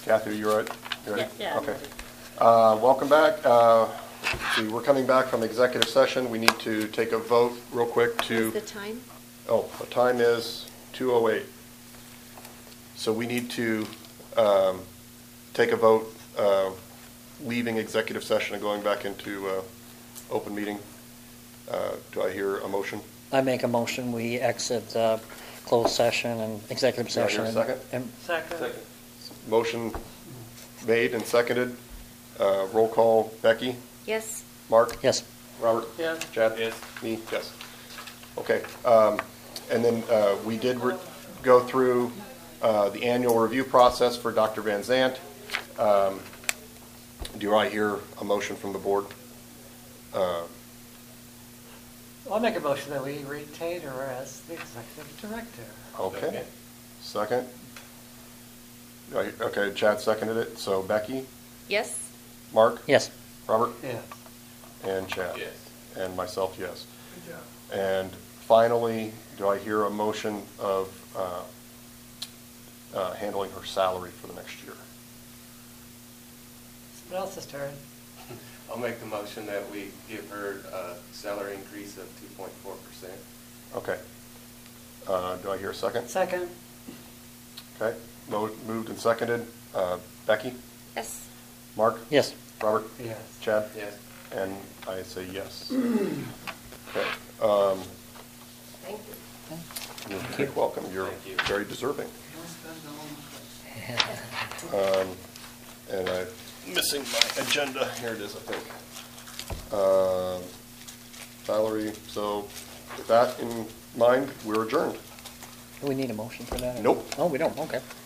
Kathy, you all right? You ready? Yeah. Okay. Welcome back. Let's see, we're coming back from executive session. We need to take a vote real quick to... What's the time? Oh, the time is 2:08. So we need to take a vote leaving executive session and going back into open meeting. Do I hear a motion? I make a motion, we exit closed session and executive Do I session. hear a second? Second. Motion made and seconded. Roll call, Becky? Yes. Mark? Yes. Robert? Yes. Chad? Yes. Me? Yes. Okay. And then we did go through the annual review process for Dr. Van Zant. Do I hear a motion from the board? I'll make a motion that we retain her as the executive director. Okay. Second? Okay, Chad seconded it. So Becky? Yes. Mark? Yes. Robert? Yes. And Chad? Yes. And myself, yes. Good job. And finally, do I hear a motion of handling her salary for the next year? Someone else's turn. I'll make the motion that we give her a salary increase of 2.4%. Okay. Do I hear a second? Second. Okay. Moved and seconded. Becky? Yes. Mark? Yes. Robert? Yes. Chad? Yes. And I say yes. Okay. Thank you. You're welcome. You're Thank you. very deserving. And I'm missing my agenda. Here it is, I think. Salary. So with that in mind, we're adjourned. Do we need a motion for that? Nope. Oh, we don't, okay.